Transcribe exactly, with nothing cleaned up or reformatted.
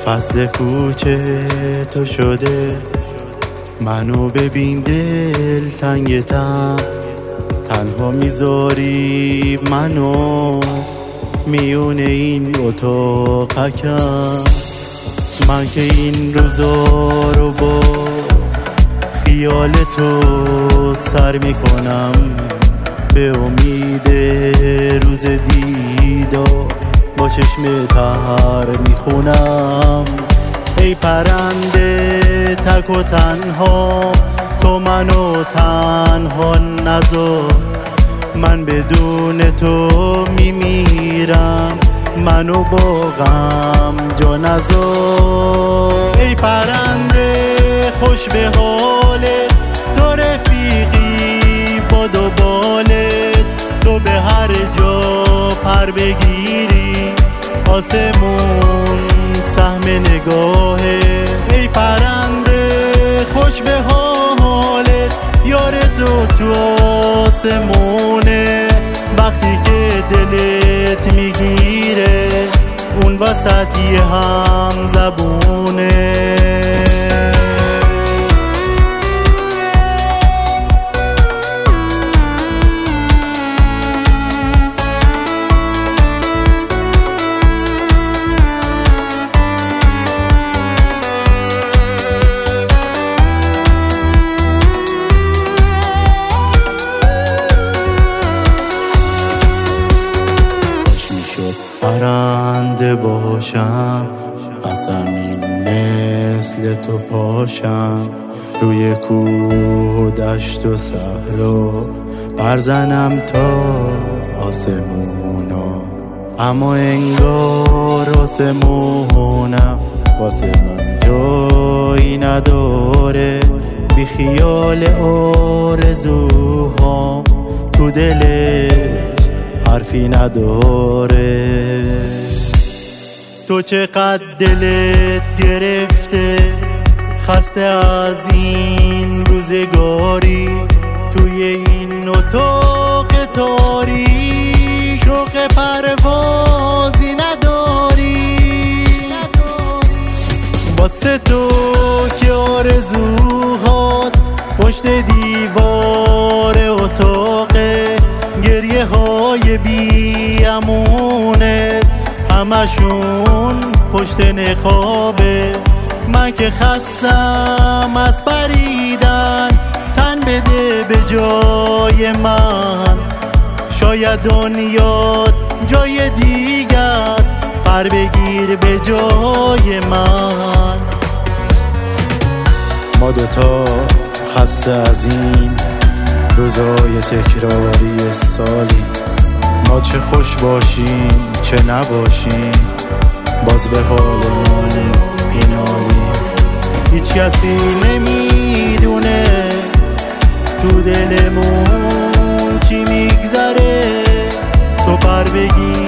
فصل کوچه تو شده، منو ببین دل تنگتم، تنها میذاری منو میونه این اتاقکم. من که این روزا رو با خیال تو سر میکنم، به امید روز دیدار با چشم تر میخونم. ای پرنده تک و تنها، تو منو تنها نذار، من بدون تو میمیرم، منو با غم جا نذار. ای پرنده خوش به حالت، تو رفیقی باد و بالت، تو به هر جا پر بگیری آسمون سهم نگاهه. ای پرنده خوش به حالت، یار تو تو آسمونه، وقتی که دلت میگیره اون وسطی هم زبونه. پرنده باشم از زمین مثل تو پاشم، روی کوه و دشت و صحرا برزنم تا آسمونا، اما انگار آسمونم واسه من جایی نداره. بی خیال آرزوهام تو دلش حرفی نداره. تو چقدر دلت گرفته، خسته از این روزگاری، توی این اتاق تاریک شوق پروازی نداری. واسه تو که آرزوهات پشت دیوار اتاقه، گریه های بی امونت همشون پشت نقابه. من که خستم از پریدن، تن بده به جای من، شاید دنیات جای دیگه است، پر بگیر به جای من. ما دوتا خسته از این روزای تکراری سالی، ما چه خوش باشیم چه نباشیم باز به حالمون اینالی. هیچ کسی نمیدونه تو دلمون چی میگذره، تو پر بگیر